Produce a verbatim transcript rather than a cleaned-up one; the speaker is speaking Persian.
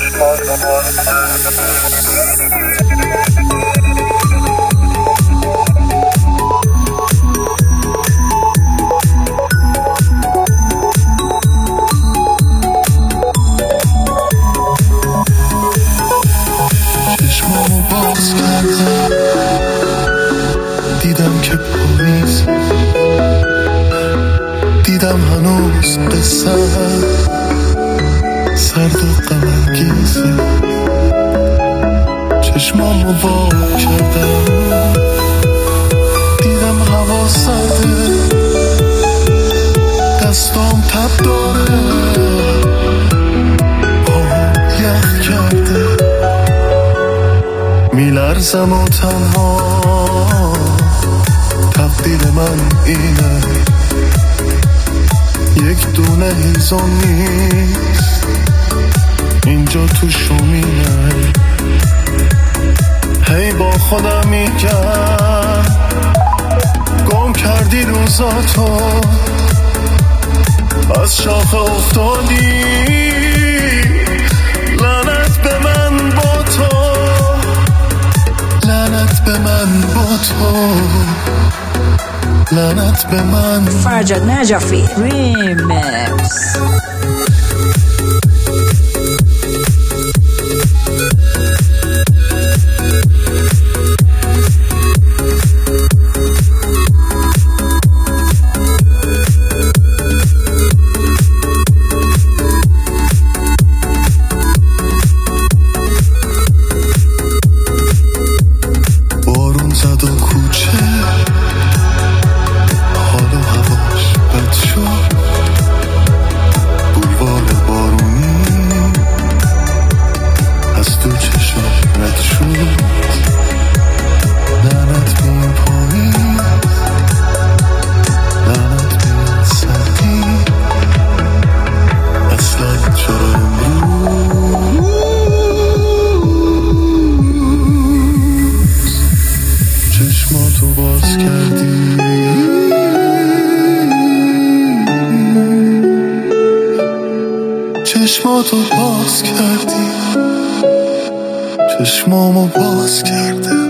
چشمامو باز کردم دیدم که پاییز، دیدم هنوز قصه سرد و غم‌انگیزه. چشمامو وا کردم دیدم هوا سرده، دستام تب داره، پام یخ کرده، میلرزم و تنها تقدیر من اینه، یک دونه هیزم نیست اینجا تو شومینه. هی با خودم میگم گم کردی روزاتو، از شاخه افتادی، لعنت به من با تو، لعنت به من با تو، لعنت به من. فرجاد نجفی ریمیکس. بارون زد و کوچه حال و هواش بد شد، بولوار بارونی از تو چشم رد شد، لعنت به این پاییز، لعنت به این سردی، اصلا چرا امروز چشماتو باز کردی. چشماتو باز کردی، چشمامو باز کرده.